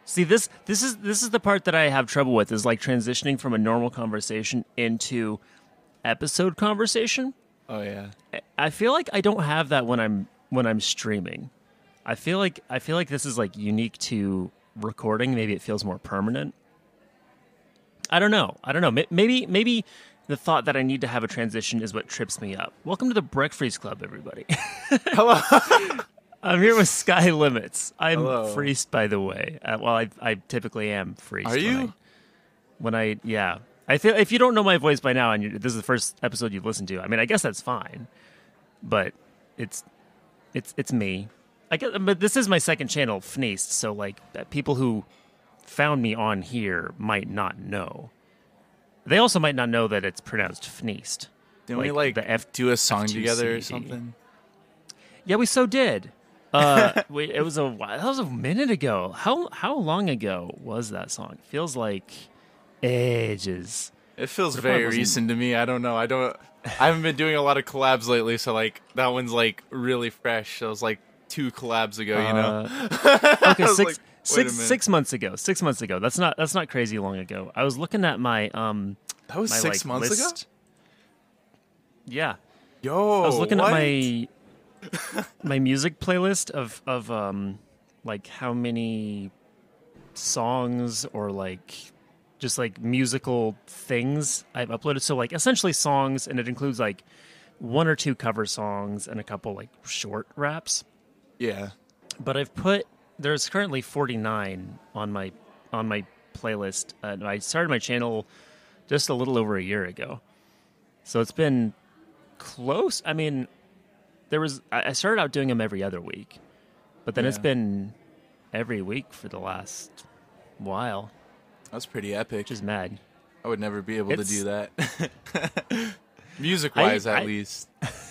See, this is the part that I have trouble with, is like transitioning from a normal conversation into episode conversation. Oh yeah. I feel like I don't have that when I'm streaming. I feel like this is like unique to recording. Maybe it feels more permanent. I don't know. Maybe the thought that I need to have a transition is what trips me up. Welcome to the Breakfast Club, everybody. Hello. I'm here with Sky Limits. I'm Hello. freezed, by the way. Well, I typically am freezed. Are you? Yeah. I feel if you don't know my voice by now, and this is the first episode you've listened to, I mean, I guess that's fine. But it's me. But this is my second channel, Fneast. So like people who found me on here might not know. They also might not know that it's pronounced Fneast. Didn't we do a song F2CD. together or something? Yeah, we so did. That was a minute ago. How long ago was that song? It feels like ages. It feels very recent to me. I don't know. I haven't been doing a lot of collabs lately, so like that one's like really fresh. It was like 2 collabs ago, you know. Okay, Wait a minute. 6 months ago. 6 months ago. That's not crazy long ago. I was looking at my That was my, 6 months ago? list. Yeah. Yo, I was looking what? at my music playlist of like how many songs or like just like musical things I've uploaded. So like essentially songs, and it includes like 1 or 2 cover songs and a couple like short raps. Yeah. But there's currently 49 on my playlist. I started my channel just a little over a year ago, so it's been close. I mean, I started out doing them every other week, but then it's been every week for the last while. That's pretty epic. Which is mad. I would never be able to do that. Music-wise, at least.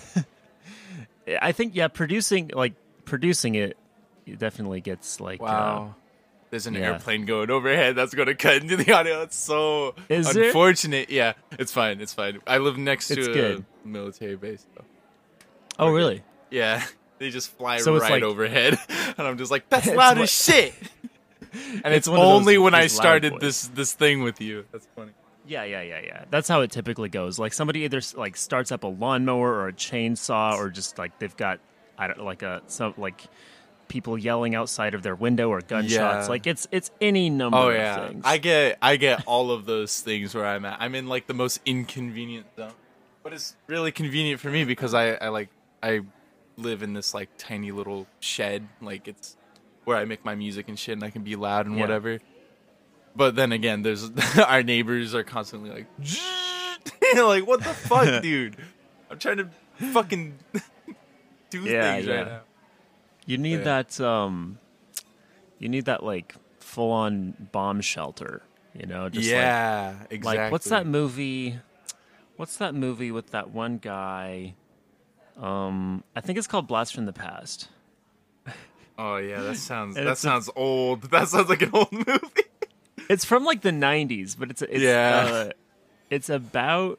I think producing it definitely gets like wow. There's an airplane going overhead that's going to cut into the audio. It's so unfortunate. Yeah, it's fine. It's fine. I live next to a military base. So. Oh, really? Yeah. They just fly so right overhead. And I'm just like, that's loud as shit. And it's only when I started this thing with you. That's funny. Yeah. That's how it typically goes. Like somebody either like starts up a lawnmower or a chainsaw, or just like they've got people yelling outside of their window or gunshots. Like it's any number of things. I get all of those things where I'm at. I'm in like the most inconvenient zone. But it's really convenient for me because I live in this like tiny little shed. Like it's where I make my music and shit, and I can be loud and whatever. But then again, there's our neighbors are constantly like, like, what the fuck, dude? I'm trying to fucking do things right now. You need that. You need that like full-on bomb shelter. You know? Just exactly. Like what's that movie? What's that movie with that one guy? I think it's called Blast from the Past. Oh yeah, that sounds old. That sounds like an old movie. It's from like the 90s, but it's about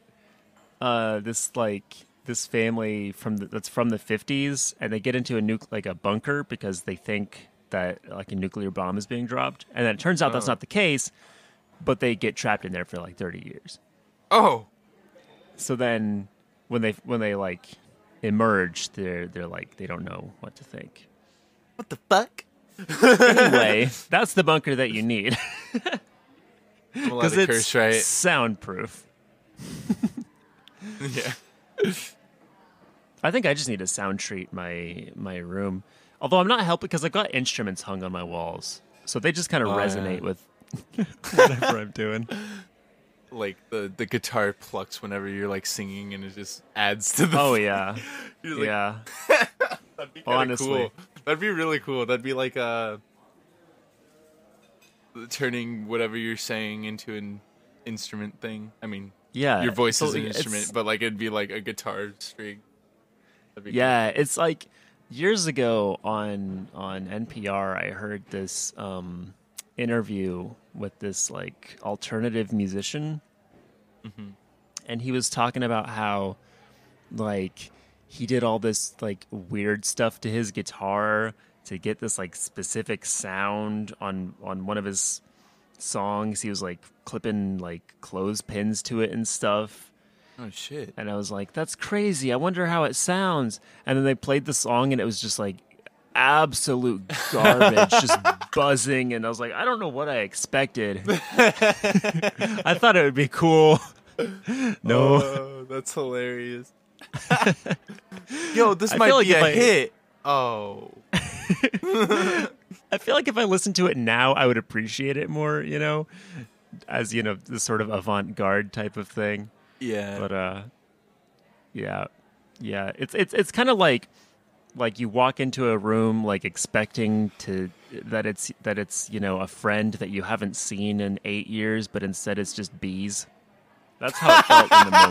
this family that's from the 50s, and they get into a bunker because they think that like a nuclear bomb is being dropped, and then it turns out that's not the case, but they get trapped in there for like 30 years. Oh. So then when they like emerge, they're like they don't know what to think. What the fuck? Anyway, that's the bunker that you need. Because it's curse, right? Soundproof. Yeah. I think I just need to sound treat my room. Although I'm not helping because I've got instruments hung on my walls, so they just kind of resonate with whatever I'm doing. Like the guitar plucks whenever you're like singing, and it just adds to the. Oh yeah, like, yeah. That'd be kind of cool. That'd be really cool. That'd be like turning whatever you're saying into an instrument thing. I mean, yeah, your voice is an instrument, but like it'd be like a guitar string. Yeah, cool. It's like years ago on NPR, I heard this interview with this like alternative musician, and he was talking about how like he did all this like weird stuff to his guitar to get this like specific sound on one of his songs. He was like clipping like clothespins to it and stuff. Oh shit. And I was like, that's crazy. I wonder how it sounds. And then they played the song and it was just like absolute garbage, just buzzing. And I was like, I don't know what I expected. I thought it would be cool. No. Oh, that's hilarious. Yo, this I might feel like be if a I- hit. Oh. I feel like if I listened to it now, I would appreciate it more, you know, as, you know, this sort of avant-garde type of thing. Yeah. But yeah, it's kind of like you walk into a room like expecting that it's you know a friend that you haven't seen in 8 years, but instead it's just bees. That's how it felt in the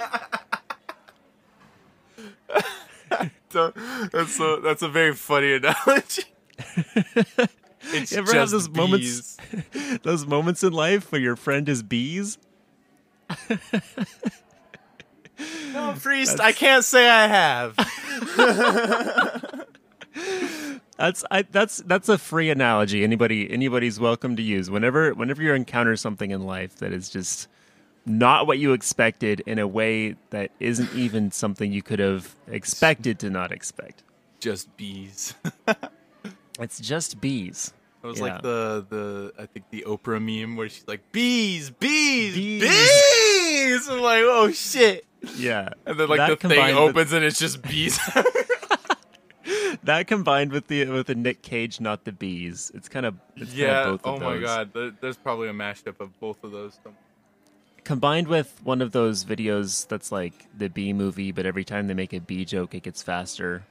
moment. That's a very funny analogy. It's You ever have just those moments in life where your friend is bees? No, priest, I can't say I have. That's a free analogy. Anybody's welcome to use whenever you encounter something in life that is just not what you expected in a way that isn't even something you could have expected to not expect. Just bees. It's just bees. It was Yeah. like the I think the Oprah meme where she's like bees, bees, Bees. bees. I'm like, oh shit. Yeah. And then like That the thing combined with- opens and it's just bees. That combined with the Nick Cage, not the bees. It's kind of Yeah. both Oh of my those. god. There's probably a mashup of both of those. Combined with one of those videos that's like the bee movie, but every time they make a bee joke, it gets faster.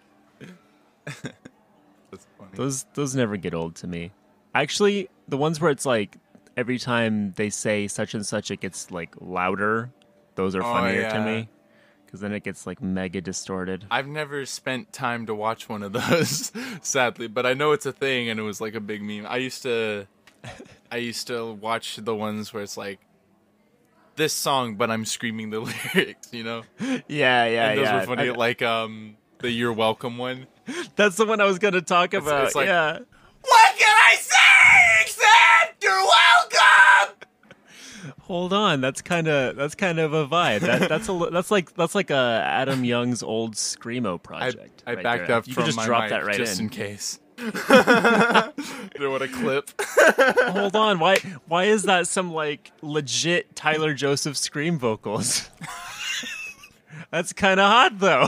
That's funny. Those never get old to me. Actually, the ones where it's like every time they say such and such, it gets like louder. Those are Oh, funnier to yeah. me because then it gets like mega distorted. I've never spent time to watch one of those, sadly, but I know it's a thing and it was like a big meme. I used to watch the ones where it's like this song, but I'm screaming the lyrics, you know? Yeah, And those yeah. were funny, like the You're Welcome one. That's the one I was gonna talk about. it's like- yeah. What can I say except you're welcome? Hold on, that's kind of a vibe. That's like a Adam Young's old screamo project. I right backed there. up You from could just my drop mic that right just in. in case. There what a clip. Hold on, why is that some like legit Tyler Joseph scream vocals? That's kind of hot though.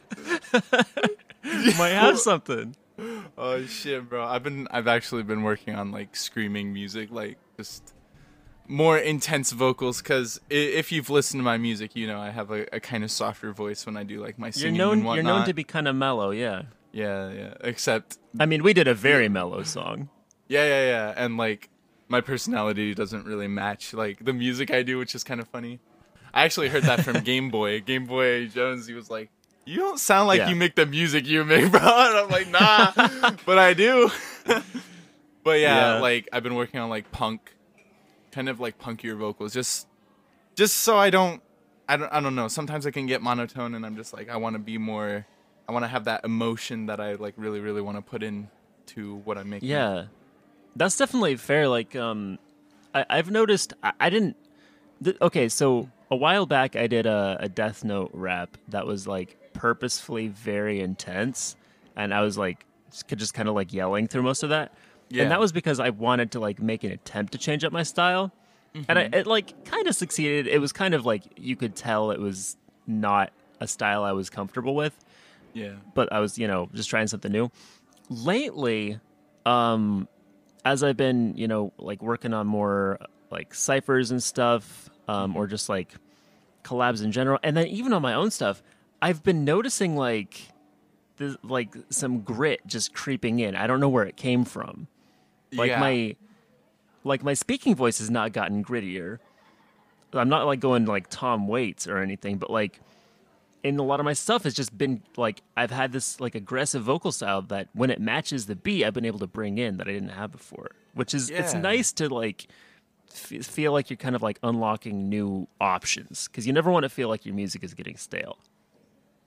Might have something. Oh shit, bro! I've actually been working on like screaming music, like just more intense vocals. Because if you've listened to my music, you know I have a kind of softer voice when I do like my You're singing known and whatnot. to be kind of mellow, yeah. Yeah. Except, I mean, we did a very mellow song. yeah, and like my personality doesn't really match like the music I do, which is kind of funny. I actually heard that from Game Boy. Game Boy Jones, he was like, "You don't sound like Yeah. you make the music you make, bro." And I'm like, "Nah," but I do. But yeah, Yeah. like I've been working on like punk, kind of like punkier vocals, just so I don't know. Sometimes I can get monotone, and I'm just like, I want to be more. I want to have that emotion that I like really, really want to put into what I'm making. Yeah, that's definitely fair. Like, I've noticed I didn't. Okay, so a while back I did a Death Note rap that was like purposefully very intense, and I was like just kind of like yelling through most of that. Yeah. And that was because I wanted to like make an attempt to change up my style, and it like kind of succeeded. It was kind of like you could tell it was not a style I was comfortable with. Yeah. But I was, you know, just trying something new. Lately, as I've been, you know, like working on more like ciphers and stuff, or just like collabs in general, and then even on my own stuff, I've been noticing like some grit just creeping in. I don't know where it came from. Like Yeah. my speaking voice has not gotten grittier. I'm not like going like Tom Waits or anything, but like in a lot of my stuff has just been like I've had this like aggressive vocal style that when it matches the beat I've been able to bring in that I didn't have before, which is it's Yeah. nice to like feel like you're kind of like unlocking new options because you never want to feel like your music is getting stale.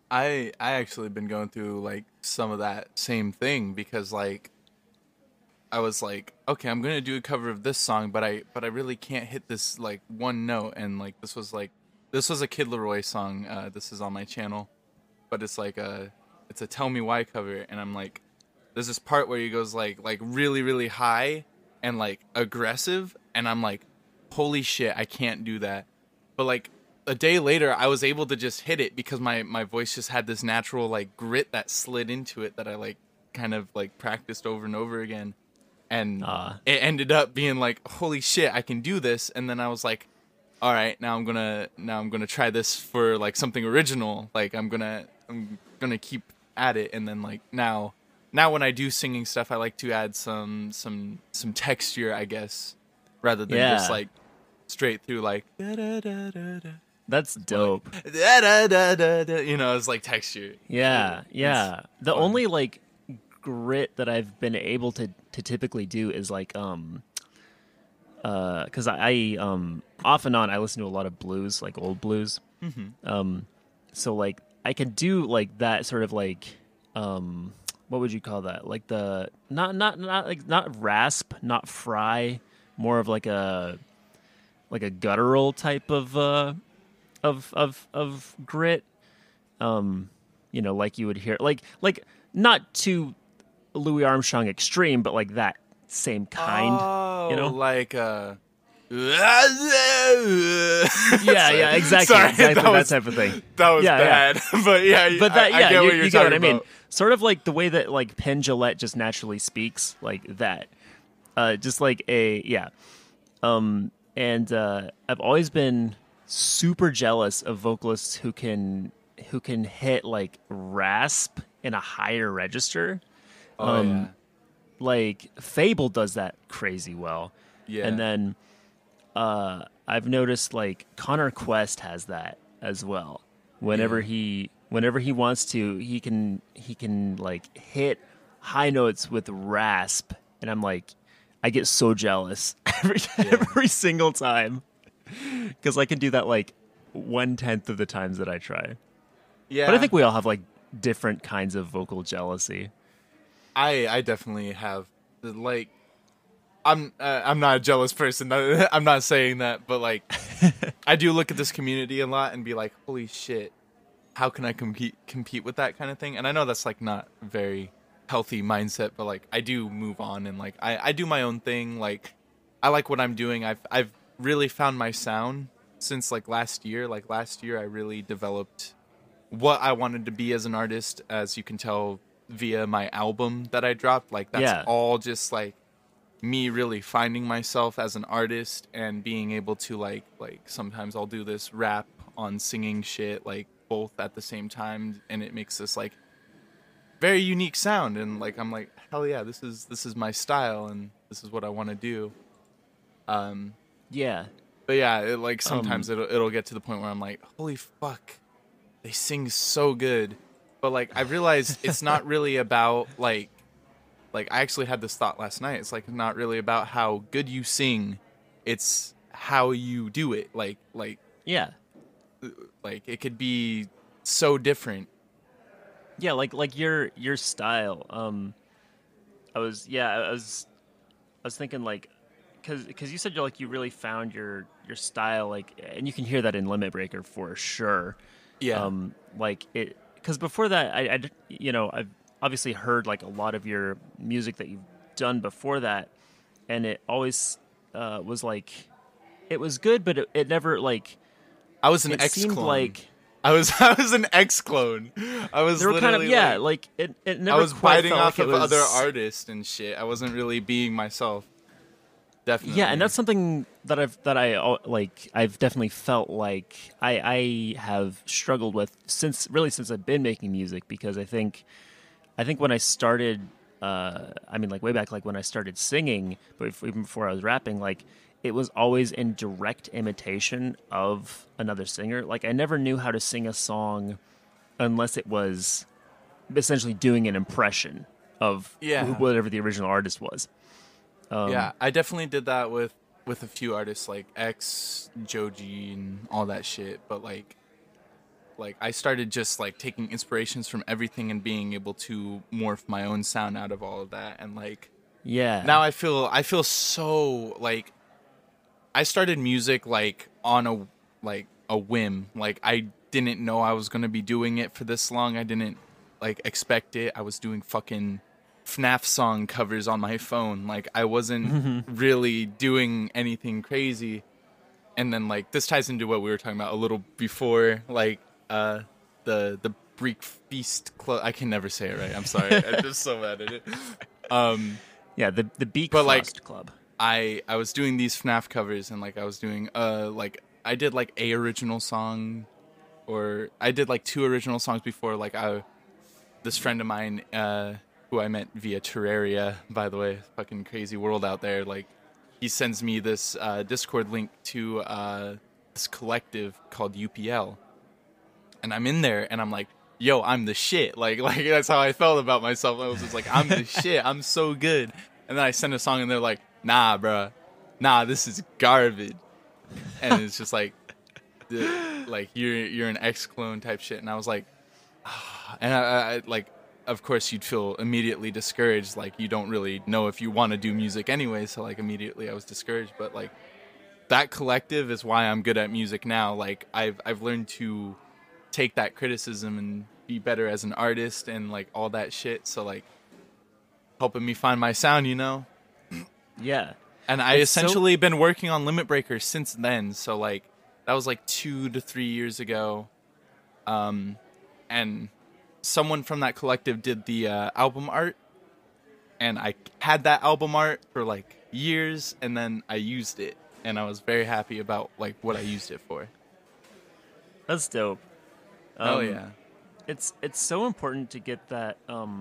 I actually been going through like some of that same thing because like I was like, okay, I'm gonna do a cover of this song, but I really can't hit this like one note, and like this was a Kid Leroy song. This is on my channel, but it's a Tell Me Why cover, and I'm like, there's this part where he goes like really really high and like aggressive, and I'm like, holy shit, I can't do that. But like a day later, I was able to just hit it because my voice just had this natural like grit that slid into it that I like kind of like practiced over and over again, and it ended up being like, holy shit, I can do this. And then I was like, all right, now I'm gonna try this for like something original. Like I'm gonna keep at it, and then like now when I do singing stuff, I like to add some texture, I guess, rather than just like straight through like da, da, da, da, da. That's dope. Like, da, da, da, da, da, you know, it's like texture. Yeah. The fun. only like grit that I've been able to typically do is like because I off and on I listen to a lot of blues, like old blues. So like I can do like that sort of like what would you call that? Like the not rasp, not fry, more of like a guttural type of grit. You know, like you would hear like not too Louis Armstrong extreme, but like that same kind. Oh, you know, like yeah, exactly, Sorry, that type of thing. That was bad, but yeah, but that, I get what you you're get what talking I mean. about. Sort of like the way that like Penn Jillette just naturally speaks, like that. Just like and I've always been super jealous of vocalists who can hit like rasp in a higher register. Yeah. Like Fable does that crazy well. Yeah. And then I've noticed like Connor Quest has that as well. Whenever he wants to, he can like hit high notes with rasp, and I'm like, I get so jealous every single time because I can do that like 1/10 of the times that I try. Yeah. But I think we all have like different kinds of vocal jealousy. I definitely have like I'm not a jealous person. I'm not saying that, but like I do look at this community a lot and be like, holy shit, how can I compete with that kind of thing? And I know that's like not a very healthy mindset, but like I do move on and like I do my own thing. Like I like what I'm doing. I've really found my sound since like last year. Like last year I really developed what I wanted to be as an artist, as you can tell via my album that I dropped. Like that's all just like me really finding myself as an artist and being able to like sometimes I'll do this rap on singing shit like both at the same time, and it makes this like very unique sound, and like I'm like, hell yeah, this is my style and this is what I want to do. Yeah. But yeah, it, like sometimes it'll get to the point where I'm like, holy fuck, they sing so good. But like I realized it's not really about like I actually had this thought last night. It's like not really about how good you sing, it's how you do it. Like Yeah. like it could be so different. Yeah, like your style. I was thinking like because you said you really found your style, like, and you can hear that in Limit Breaker for sure. Yeah. Like it, because before that, I've obviously heard like a lot of your music that you've done before that, and it always was like it was good, but it never like I was an it X seemed clone. like I was an X clone. I was they were kind of literally, like it never. I was quite biting felt off like of it was, other artists and shit. I wasn't really being myself. Definitely. Yeah, and that's something that I've definitely felt like I have struggled with since I've been making music, because I think when I started, like way back, like when I started singing, but even before I was rapping, like it was always in direct imitation of another singer. Like I never knew how to sing a song unless it was essentially doing an impression of whatever the original artist was. Yeah, I definitely did that with a few artists like X, Joji, and all that shit. But like like I started just like taking inspirations from everything and being able to morph my own sound out of all of that. And like Yeah. now I feel so like I started music like on a whim. Like I didn't know I was gonna be doing it for this long. I didn't like expect it. I was doing fucking FNAF song covers on my phone. Like I wasn't really doing anything crazy. And then like this ties into what we were talking about a little before, like the Break Feast Club. I can never say it right. I'm sorry. I'm just so mad at it. Yeah, the Beak But, like, Frost Club. I was doing these FNAF covers, and like I was doing like I did like a original song, or I did like 2 original songs before. Like this friend of mine who I met via Terraria, by the way, fucking crazy world out there. Like he sends me this Discord link to this collective called UPL, and I'm in there, and I'm like, yo, I'm the shit. Like that's how I felt about myself. I was just like, I'm the shit. I'm so good. And then I send a song, and they're like, nah, bruh. Nah, this is garbage. And it's just like, like you're an X-clone type shit. And I was like, and I like, of course you'd feel immediately discouraged. Like you don't really know if you want to do music anyway. So like immediately I was discouraged. But like that collective is why I'm good at music now. Like I've learned to take that criticism and be better as an artist and like all that shit. So like helping me find my sound, you know? Yeah. And I It's essentially been working on Limit Breaker since then. So like that was like 2 to 3 years ago. And someone from that collective did the album art. And I had that album art for like years, and then I used it. And I was very happy about like what I used it for. That's dope. Oh yeah. It's so important to get that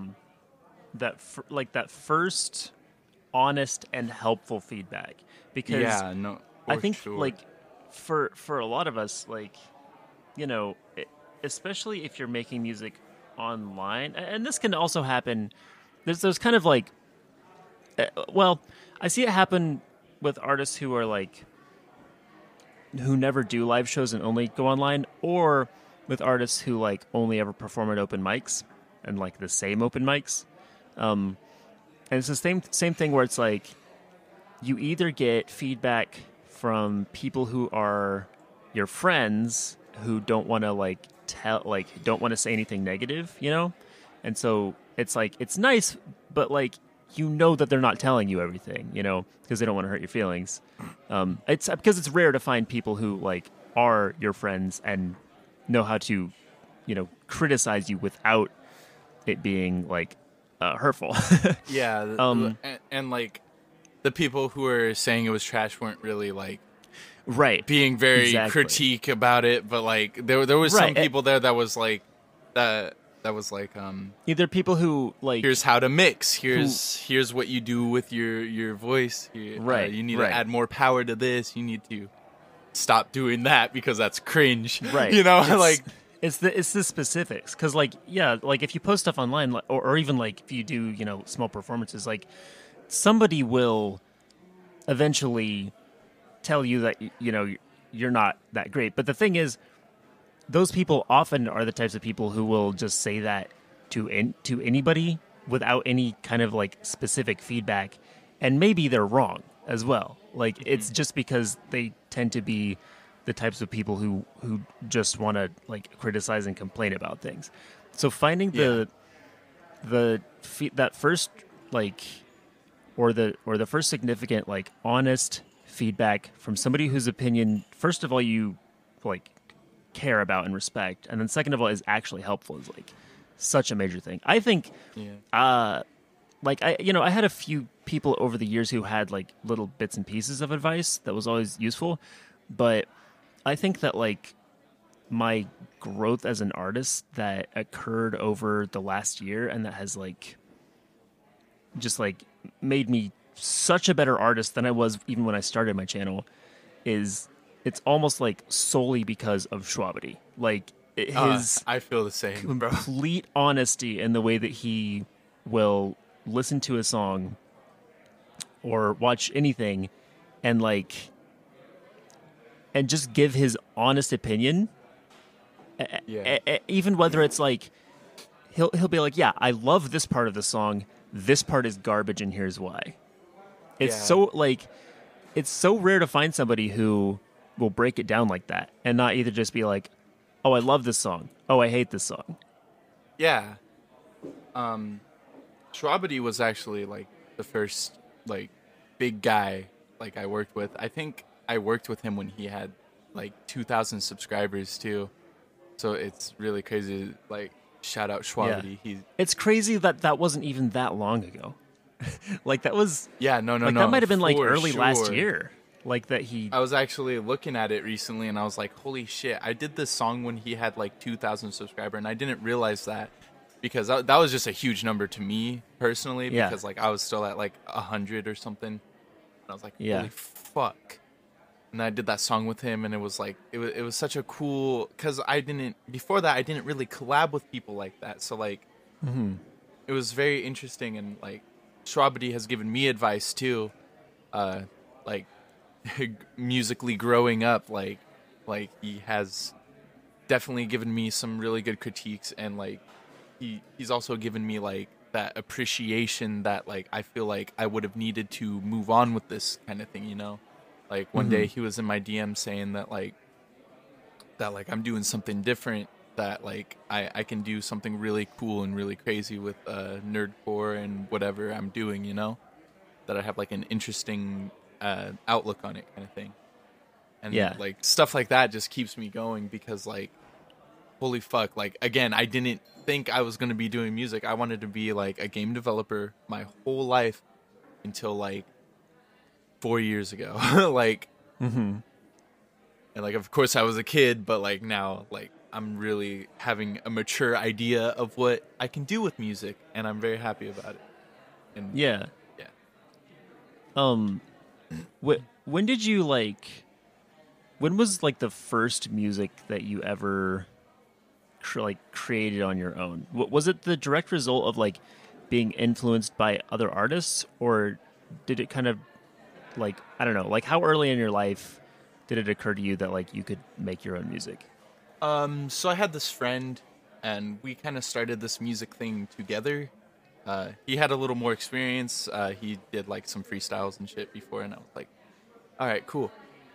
that first honest and helpful feedback, because Yeah, no. I think sure. like for a lot of us, like, you know, especially if you're making music online, and this can also happen. There's kind of like, well, I see it happen with artists who are like who never do live shows and only go online, or with artists who like only ever perform at open mics and like the same open mics. And it's the same thing where it's like you either get feedback from people who are your friends who don't want to like don't want to say anything negative, you know? And so it's like it's nice, but like you know that they're not telling you everything, you know, because they don't want to hurt your feelings. It's because it's rare to find people who like are your friends and know how to, you know, criticize you without it being like hurtful. Yeah, and like the people who were saying it was trash weren't really like Right. being very Exactly. critique about it, but like there was Right. some people there that was like that was like Either people who like here's how to mix, here's what you do with your voice. Right, You need right. to add more power to this. You need to stop doing that because that's cringe. right. You know, It's, like it's the specifics, because like yeah, like if you post stuff online, or even like if you do, you know, small performances, like somebody will eventually tell you that you know you're not that great. But the thing is, those people often are the types of people who will just say that to anybody without any kind of like specific feedback, and maybe they're wrong as well. Like it's just because they tend to be the types of people who just want to like criticize and complain about things. So finding that first like or the first significant like honest feedback from somebody whose opinion, first of all, you like care about and respect, and then second of all is actually helpful, is like such a major thing. I think like I had a few people over the years who had like little bits and pieces of advice that was always useful, but I think that like my growth as an artist that occurred over the last year, and that has like just like made me such a better artist than I was even when I started my channel, is it's almost like solely because of Schwabity. Like his I feel the same, bro. complete honesty in the way that he will listen to a song or watch anything and just give his honest opinion Yeah. Even whether it's like he'll be like, yeah, I love this part of the song. This part is garbage, and here's why. It's Yeah. so like it's so rare to find somebody who will break it down like that and not either just be like, oh, I love this song. Oh, I hate this song. Yeah. Shwabadi was actually like the first like big guy like I worked with. I think I worked with him when he had like 2,000 subscribers too. So it's really crazy. Like shout out Yeah. Shwabadi. He It's crazy that that wasn't even that long ago. Like that was yeah no no like no that might have been like for early last sure. year. Like that he I was actually looking at it recently and I was like, holy shit, I did this song when he had like 2,000 subscribers and I didn't realize that because that was just a huge number to me personally Yeah. because like I was still at like 100 or something. And I was like, Yeah. holy fuck. And I did that song with him and it was like, it was such a cool, because before that, I didn't really collab with people like that. So like, it was very interesting and like, Shwabadi has given me advice too. Like, musically growing up like he has definitely given me some really good critiques and like he's also given me like that appreciation that like I feel like I would have needed to move on with this kind of thing, you know. Like one day he was in my DM saying that like I'm doing something different, that like I can do something really cool and really crazy with nerdcore and whatever I'm doing, you know, that I have like an interesting outlook on it kind of thing. And Yeah. like stuff like that just keeps me going because like holy fuck, like again, I didn't think I was going to be doing music. I wanted to be like a game developer my whole life until like 4 years ago. Like and like of course I was a kid, but like now like I'm really having a mature idea of what I can do with music and I'm very happy about it. And Yeah. yeah. When did you like when was like the first music that you ever created on your own? Was it the direct result of like being influenced by other artists, or did it kind of like I don't know, like how early in your life did it occur to you that like you could make your own music? So I had this friend, and we kind of started this music thing together. He had a little more experience. He did like some freestyles and shit before, and I was like, "All right, cool."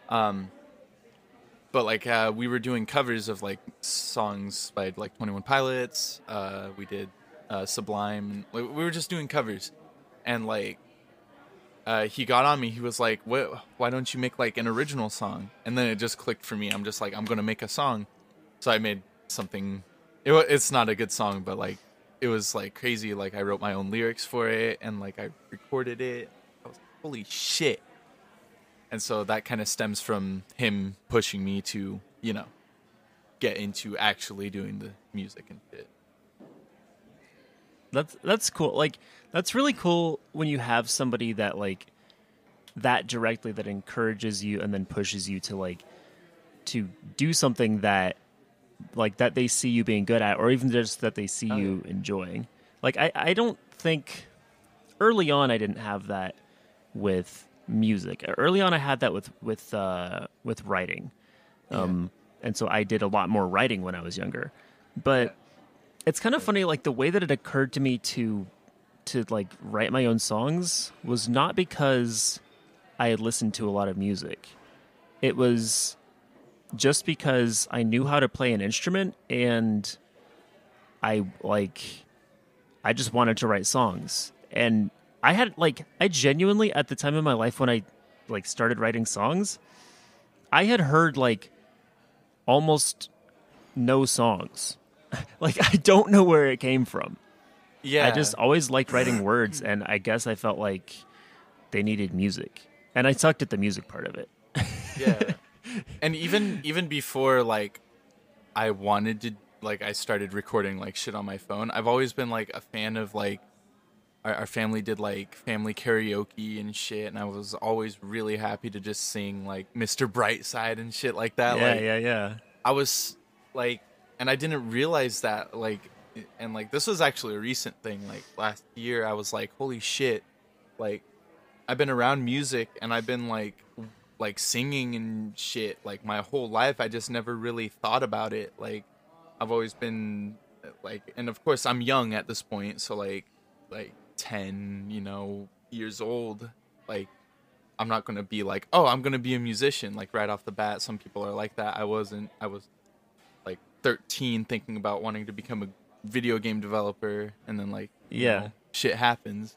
But like we were doing covers of like songs by like 21 Pilots. We did Sublime. Like, we were just doing covers, and like he got on me. He was like, Why don't you make like an original song?" And then it just clicked for me. I'm just like, I'm gonna make a song. So I made something. It's not a good song, but like it was like crazy. Like I wrote my own lyrics for it, and like I recorded it. I was like, holy shit. And so that kind of stems from him pushing me to, you know, get into actually doing the music and shit. That's cool. Like that's really cool when you have somebody that like that directly that encourages you and then pushes you to like to do something that like that they see you being good at, or even just that they see you enjoying. Like I don't think early on I didn't have that with music. Early on I had that with writing. And so I did a lot more writing when I was younger. But it's kind of funny, like the way that it occurred to me to like write my own songs was not because I had listened to a lot of music. It was just because I knew how to play an instrument and I just wanted to write songs. And I genuinely at the time in my life when I like started writing songs, I had heard like almost no songs. Like I don't know where it came from. Yeah. I just always liked writing words, and I guess I felt like they needed music. And I sucked at the music part of it. Yeah. And even before like I wanted to like I started recording like shit on my phone, I've always been like a fan of like our family did like family karaoke and shit, and I was always really happy to just sing like Mr. Brightside and shit like that. Yeah, like yeah. I was like, and I didn't realize that like, and like this was actually a recent thing. Like last year I was like, holy shit, like I've been around music and I've been like singing and shit like my whole life. I just never really thought about it. Like I've always been like, and of course I'm young at this point, so like 10, years old. Like, I'm not gonna be like, oh, I'm gonna be a musician like right off the bat. Some people are like that. I wasn't. I was like 13, thinking about wanting to become a video game developer, and then like, shit happens.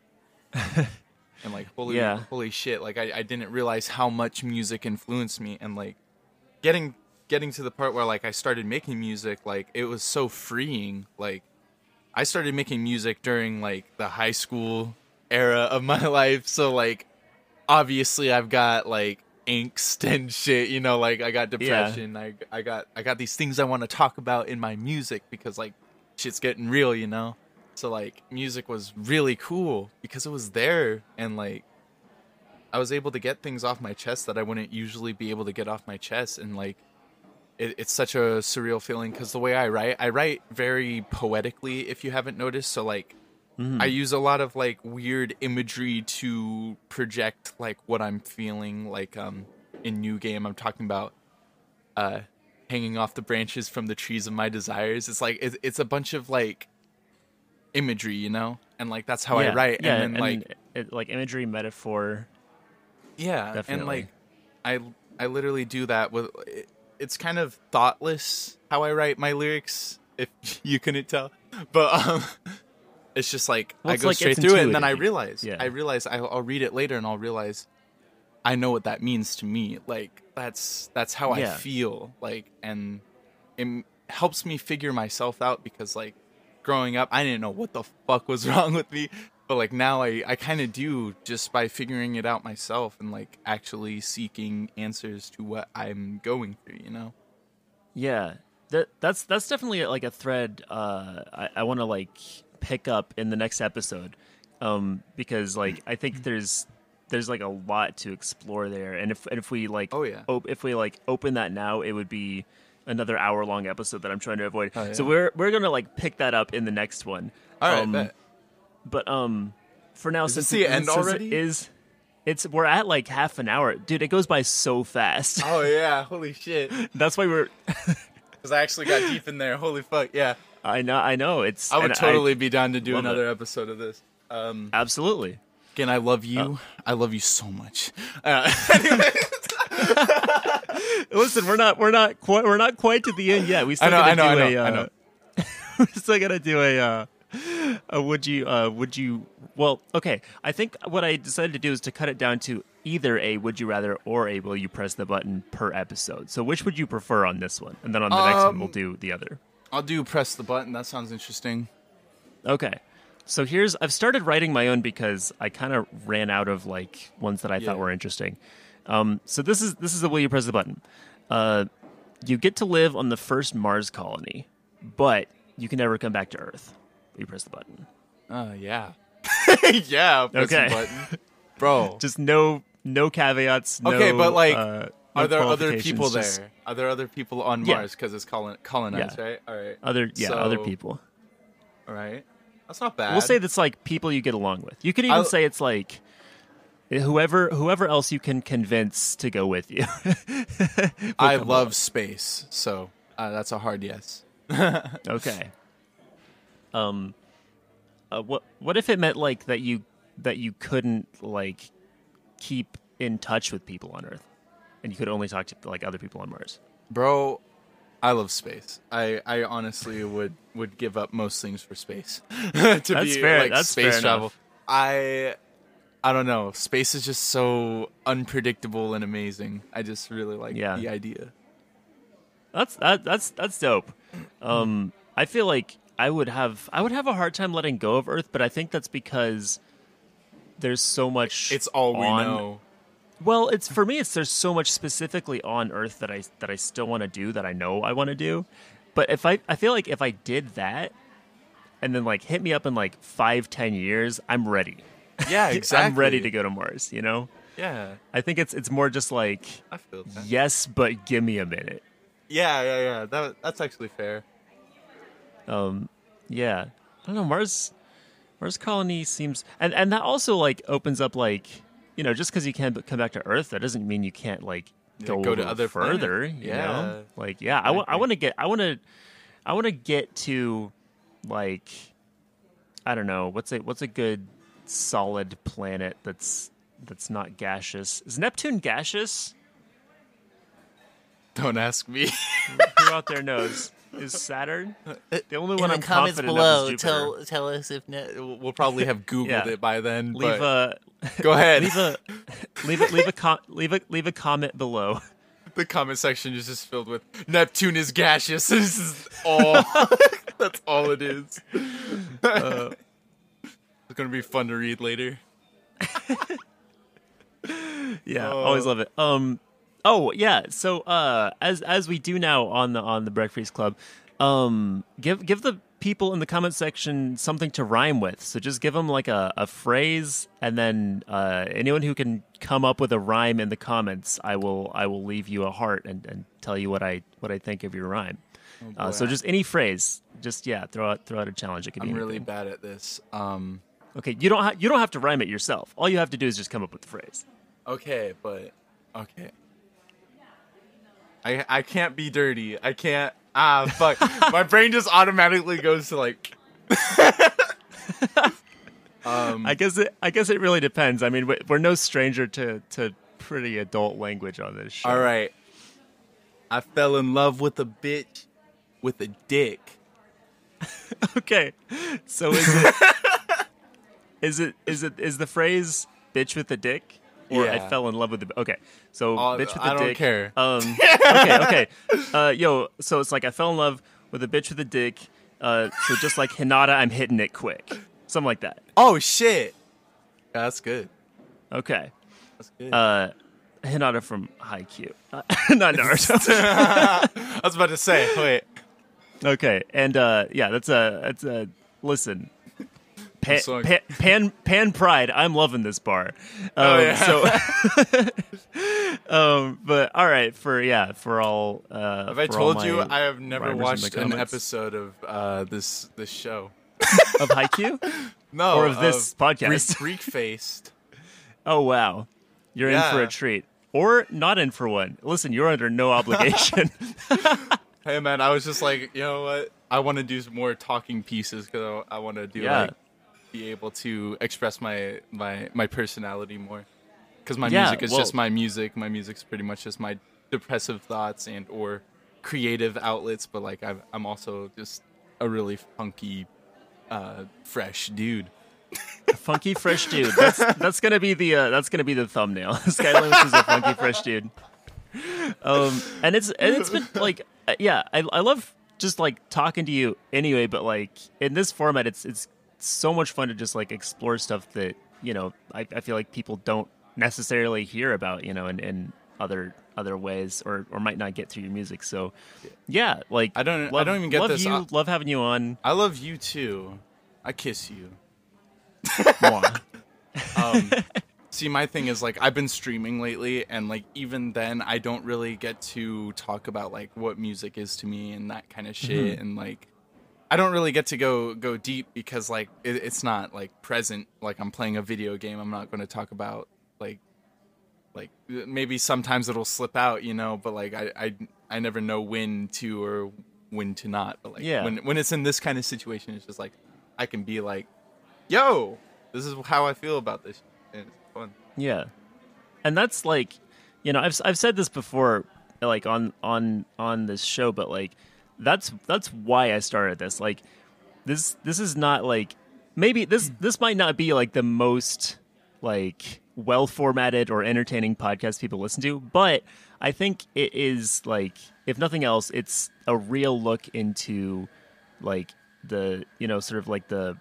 And like, holy shit, like I didn't realize how much music influenced me, and like getting to the part where like I started making music, like it was so freeing. Like I started making music during like the high school era of my life, so like obviously I've got like angst and shit, like I got depression. I got these things I want to talk about in my music because like shit's getting real. So like music was really cool because it was there, and like I was able to get things off my chest that I wouldn't usually be able to get off my chest. And like it's such a surreal feeling because the way I write very poetically, if you haven't noticed. So like I use a lot of like weird imagery to project like what I'm feeling. Like in New Game, I'm talking about hanging off the branches from the trees of my desires. It's like it's a bunch of like imagery, and like that's how I write. And then like imagery, metaphor. Yeah, definitely. And like I literally do that with. It's kind of thoughtless how I write my lyrics, if you couldn't tell, but it's just like I go straight through it, and then I realize I'll read it later, and I'll realize I know what that means to me. Like that's how I feel. Like, and it helps me figure myself out because like growing up, I didn't know what the fuck was wrong with me, but like now I kind of do, just by figuring it out myself and like actually seeking answers to what I'm going through. Yeah, that's definitely like a thread I want to like pick up in the next episode, because like I think there's like a lot to explore there, and if we like if we like open that now, it would be another hour-long episode that I'm trying to avoid. Oh, yeah. So we're gonna like pick that up in the next one. All right, bet. But for now, since the end already it's we're at like half an hour, dude. It goes by so fast. Oh yeah, holy shit. That's why we're because I actually got deep in there. Holy fuck, yeah. I know. I would totally be down to do another episode of this. Absolutely. Again, I love you. I love you so much. Listen, we're not quite to the end yet. We still I know. We still gotta do a would you well, okay. I think what I decided to do is to cut it down to either a would you rather or a will you press the button per episode. So which would you prefer on this one? And then on the next one we'll do the other. I'll do press the button. That sounds interesting. Okay. So I've started writing my own because I kind of ran out of like ones that I thought were interesting. So this is the will you press the button. You get to live on the first Mars colony, but you can never come back to Earth. You press the button. Yeah. Yeah, press the button. Bro. Just no caveats, okay, but like are there other people there? Are there other people on Mars because it's colonized, right? All right. Other people. All right. That's not bad. We'll say that's like people you get along with. You could even say it's like whoever else you can convince to go with you. I love space, so that's a hard yes. Okay. What if it meant like that you couldn't like keep in touch with people on Earth, and you could only talk to like other people on Mars? Bro, I love space. I honestly would give up most things for space. That's fair. Like that's space fair travel. Enough. I don't know. Space is just so unpredictable and amazing. I just really like the idea. That's dope. I feel like I would have a hard time letting go of Earth, but I think that's because there's so much. It's all we know. Well, there's so much specifically on Earth that I still want to do, that I know I want to do. But I feel like if I did that, and then like hit me up in like 5-10 years, I'm ready. Yeah, exactly. I'm ready to go to Mars. Yeah. I think it's more just like I feel that. Yes, but give me a minute. Yeah. That's actually fair. Yeah. I don't know. Mars colony seems, and that also like opens up like, just because you can't come back to Earth, that doesn't mean you can't like go to other further. Yeah. Like, I want to I want to get to like I don't know what's a good solid planet that's not gaseous. Is Neptune gaseous? Don't ask me. Who out there knows? Is Saturn? The only one In I'm the comments confident below, of is Jupiter. tell us if We'll probably have Googled it by then. Leave but a go ahead. leave a comment below. The comment section is just filled with Neptune is gaseous. This is all. That's all it is. It's gonna be fun to read later. Yeah, always love it. Oh yeah. So as we do now on the Breakfast Club, give the people in the comment section something to rhyme with. So just give them like a phrase, and then anyone who can come up with a rhyme in the comments, I will leave you a heart and tell you what I think of your rhyme. So just any phrase, just throw out a challenge. It could be I'm really anything. bad at this. Okay, you don't have to rhyme it yourself. All you have to do is just come up with the phrase. Okay, but okay. I can't be dirty. I can't. Fuck. My brain just automatically goes to like. I guess it really depends. I mean, we're no stranger to pretty adult language on this show. All right. I fell in love with a bitch with a dick. Okay, so is the phrase "bitch with a dick" or Yeah. "I fell in love with the"? Okay, so bitch with a I don't dick. care. Okay. So it's like I fell in love with a bitch with a dick. So just like Hinata, I'm hitting it quick. Something like that. Oh shit. Yeah, that's good. Okay. That's good. Hinata from Haikyuu, not Naruto. I was about to say. Wait. Okay, and that's a listen. song. Pan Pride, I'm loving this bar. Yeah. But all right, for all. Have I for all told you my I have never rhymers in the watched an comments. episode of this show? Of Haikyuu No. or of this podcast? Freak faced. Oh wow, you're in for Yeah. a treat, or not in for one. Listen, you're under no obligation. Hey man, I was just like, you know what? I want to do some more talking pieces because I want to do be able to express my personality more. Because my music is just my music. My music's pretty much just my depressive thoughts and or creative outlets. But like I'm also just a really funky, fresh dude. Funky fresh dude. That's gonna be the thumbnail. Skylinks is a funky fresh dude. And it's been like I love just like talking to you anyway, but like in this format it's so much fun to just like explore stuff that, you know, I feel like people don't necessarily hear about, you know, in other ways or might not get through your music. So yeah, like I don't even get love this. love having you on. I love you too. I kiss you. Mwah. See, my thing is like I've been streaming lately, and like even then I don't really get to talk about like what music is to me and that kind of shit, and like I don't really get to go deep because like it's not like present. Like I'm playing a video game, I'm not going to talk about like maybe sometimes it'll slip out, you know, but like I never know when to or when to not. But like when it's in this kind of situation, it's just like I can be like, yo, this is how I feel about this, and it's fun. Yeah, and that's like, you know, I've said this before, like on this show, but like that's why I started this. Like this is not like maybe this might not be like the most like well formatted or entertaining podcast people listen to, but I think it is like, if nothing else, it's a real look into like the, you know, sort of like the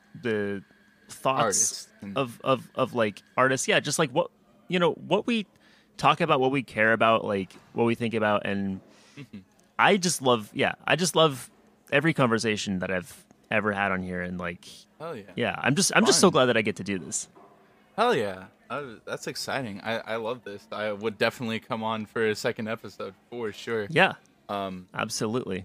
thoughts of like artists. Yeah, just like what, you know, what we talk about, what we care about, like what we think about, and I just love every conversation that I've ever had on here, and like Hell yeah. yeah, I'm just so glad that I get to do this. Hell yeah. That's exciting. I love this. I would definitely come on for a second episode for sure. Yeah. Absolutely.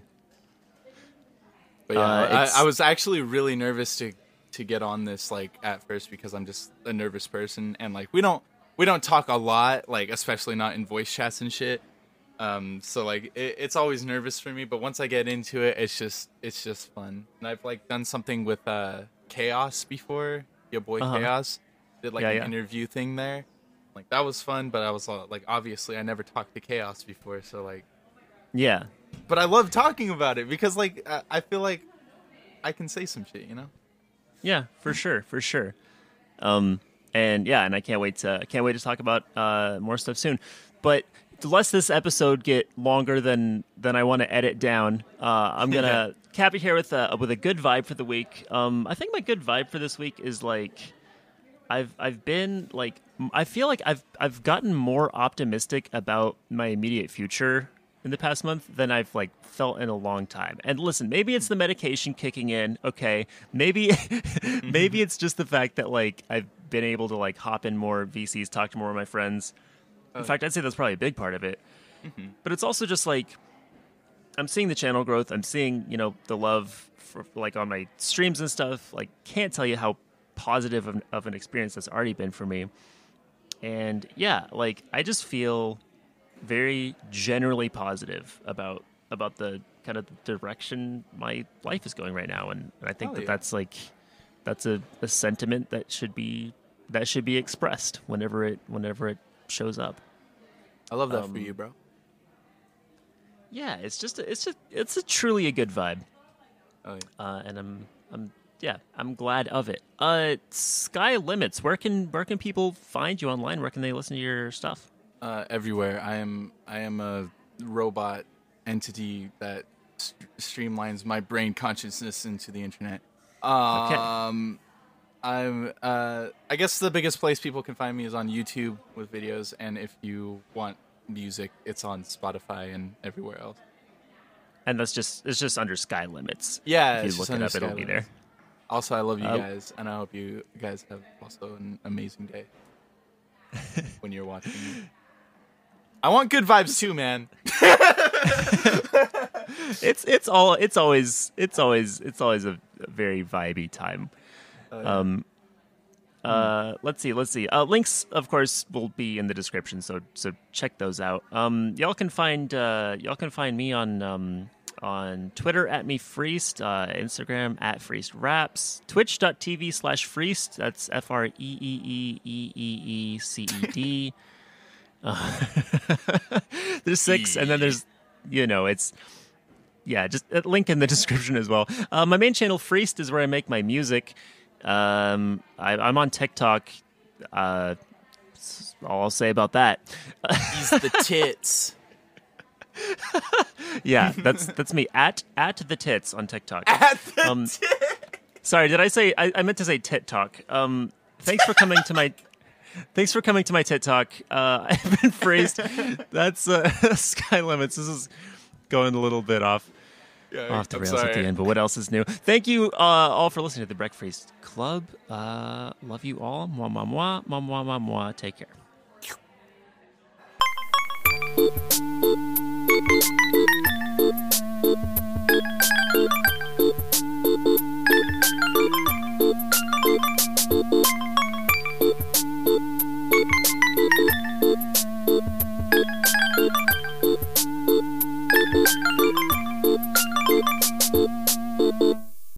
But yeah, I was actually really nervous to get on this like at first because I'm just a nervous person, and like we don't talk a lot, like especially not in voice chats and shit. So like it's always nervous for me, but once I get into it, it's just fun. And I've like done something with Chaos before. Your boy Chaos did like an interview thing there. Like that was fun, but I was like obviously I never talked to Chaos before, so like Yeah. but I love talking about it because like I feel like I can say some shit, you know? Yeah, for sure, for sure. And yeah, and I can't wait to talk about more stuff soon. But lest this episode get longer than I want to edit down, I'm gonna cap it here with a good vibe for the week. I think my good vibe for this week is like I've been like I feel like I've gotten more optimistic about my immediate future in the past month than I've like felt in a long time. And listen, maybe it's the medication kicking in. Okay, maybe maybe it's just the fact that like I've been able to like hop in more VCs, talk to more of my friends. In fact, I'd say that's probably a big part of it. But it's also just like I'm seeing the channel growth. I'm seeing, you know, the love for like on my streams and stuff. Like, can't tell you how positive of an experience that's already been for me. And yeah, like I just feel very generally positive about the kind of direction my life is going right now, and I think that's like that's a sentiment that should be expressed whenever it shows up. I love that for you, bro. Yeah, it's a truly a good vibe. Oh, yeah. And I'm glad of it. Sky Limits, where can people find you online? Where can they listen to your stuff? Everywhere. I am a robot entity that streamlines my brain consciousness into the internet. I'm I guess the biggest place people can find me is on YouTube with videos, and if you want music, it's on Spotify and everywhere else. And it's just under Sky Limits. Yeah, if you look it up, it'll be there. Also, I love you guys, and I hope you guys have also an amazing day when you're watching. I want good vibes too, man. It's always a very vibey time. Let's see. Links, of course, will be in the description, so check those out. Y'all can find me on Twitter at @MeFreest, Instagram at FreestRaps, Twitch.tv/Freest. That's FREEEEEECED. There's 6, and then there's, it's. Yeah, just a link in the description as well. My main channel, Freest, is where I make my music. I'm on TikTok. All I'll say about that. He's the tits. Yeah, that's me at the tits on TikTok. At the tits. Sorry, did I say? I meant to say tit talk. Thanks for coming to my. Thanks for coming to my tit talk. I've been Freest. That's Sky Limits. This is going a little bit off the rails at the end, but what else is new? Thank you all for listening to the Breakfast Club. Love you all. Mwah, mwah, mwah. Mwah, mwah, mwah, mwah. Take care.